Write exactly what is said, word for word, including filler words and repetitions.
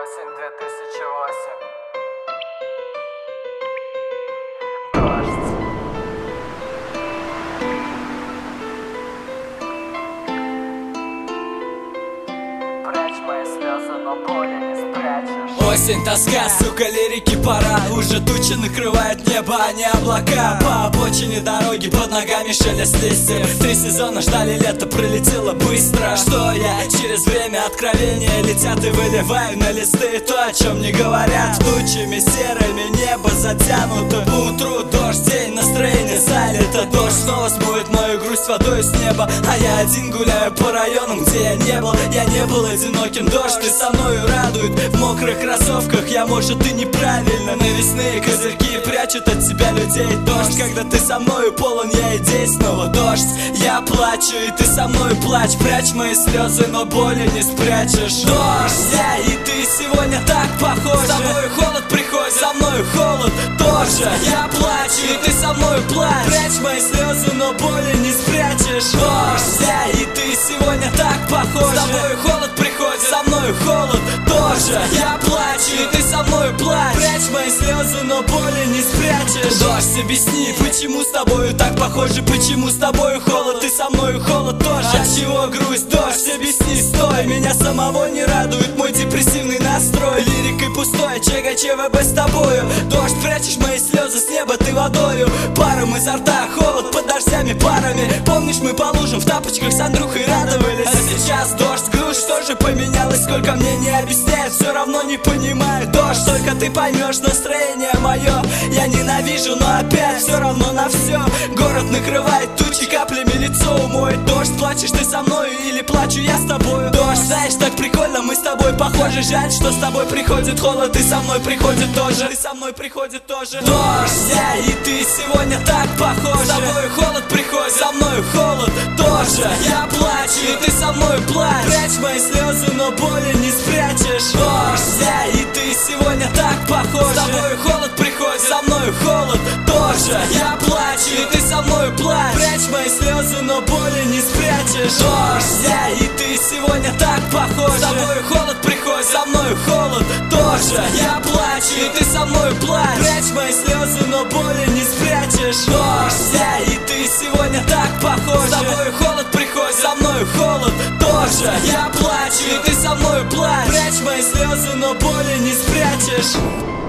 Осень две тысячи восемь. Дождь. Прячь мои слезы, но боли не спрячешь. Осень, тоска, сука, лирики пора. Уже тучи накрывают небо, а не облака. По обочине дороги под ногами шелест листьев. Три сезона ждали, лето пролетело быстро. Что я? Через время откровения летят и выливаю на листы то, о чем не говорят. Тучами серыми небо затянуто. По утру дождь, день, настроение залито. Дождь снова смоет мою грусть водой с неба. А я один гуляю по районам, где я не был. Я не был одиноким, дождь ты со мною радует. В мокрых кроссовках я, может, и неправильно. Навесные козырьки прячут от тебя людей. Дождь, когда ты со мною полон, я идей снова. Дождь, я плачу, и ты со мной плачь. Прячь мои слезы, но боли не спрячешь. Дождь, я и ты сегодня так похожи. С тобой холод приходит, со мною холод тоже. Я плачу, и ты со мной плачь. Прячь мои слезы, но боли не спрячешь. Дождь, я и ты сегодня так похожи. С тобой холод приходит, со мною холод тоже. Я плачу, и ты со мной плачь. Прячь мои слезы, но боли не спрячешь. Дождь, объясни, почему с тобою так похожи? Почему с тобою холод, и со мною холод тоже? Отчего грусть? Дождь, объясни, стой. Меня самого не радует мой депрессивный настрой. Лирикой пустой, ЧГ, ЧВБ с тобою. Дождь, прячешь мои слезы, с неба ты водою. Паром изо рта, холод под дождями парами. Помнишь, мы по лужам в тапочках с Андрюхой радовались. А сейчас дождь, грусть, что же поменялось? Сколько мне не объясняют, все равно не понимаю. Дождь, только ты поймешь настроение мое. Я ненавижу, но опять все равно на все. Город накрывает тучи, каплями лицо умоет. Дождь, плачешь ты со мной или плачу я с тобой? Дождь, знаешь, так прикольно, мы с тобой похожи. Жаль, что с тобой приходит холод, и со мной приходит тоже. И со мной приходит тоже. Дождь, я и ты сегодня так похожи. С тобой холод приходит, со мной холод тоже. Я плачу, и ты со мной плачь. Прячь мои слезы, но боли не спрячешь. Дождь, я и ты сегодня так похожи. С тобой холод приходит, со мной холод тоже. Я плачу, и ты со мной плачь. Прячь мои слезы, но боли не спрячешь. Дождь, я и ты сегодня так похожи. С тобой холод приходит, со мной холод тоже. Я плачу, и ты со мной плачь. Прячь мои слезы, но боли не спрячешь. Дождь, я и ты сегодня так похожи. С тобой холод приходит, со мной холод тоже. Я плачу, и ты со мной плачь. Прячь мои слезы, но боли не спрячешь.